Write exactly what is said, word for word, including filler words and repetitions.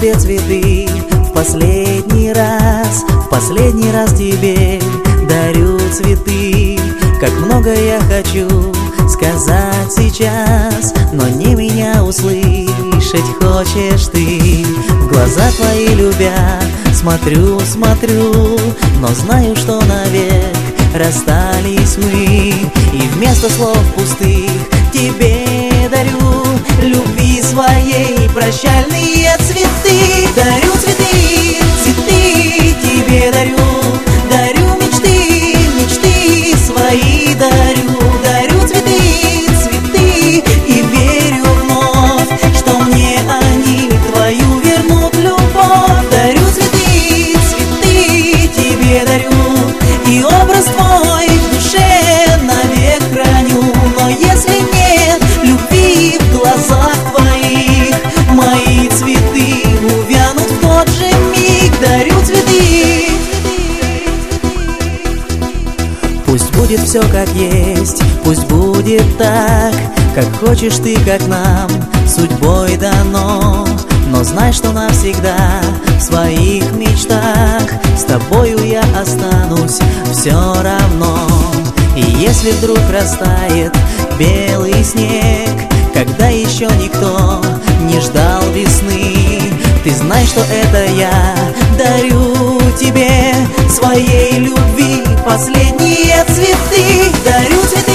тебе цветы в последний раз, в последний раз тебе дарю цветы. Как много я хочу сказать сейчас, но не меня услышать хочешь ты. В глаза твои любя, смотрю, смотрю, но знаю, что навек расстались мы. И вместо слов пустых тебе дарю любви своей прощальные цветы. Дарю цветы, цветы тебе дарю, дарю мечты, мечты свои дарю. Дарю цветы, цветы и верю вновь, что мне они твою вернут любовь. Дарю цветы, цветы тебе дарю, и образ твой в душе навек храню. Но если нет любви в глазах твоих, мои цветы увянут в тот же миг. Дарю цветы. Пусть будет все как есть, пусть будет так, как хочешь ты, как нам судьбой дано. Но знай, что навсегда в своих мечтах с тобою я останусь все равно. И если вдруг растает белый снег, когда еще никто не ждал весны, ты знай, что это я дарю тебе своей любви последние цветы. Дарю цветы.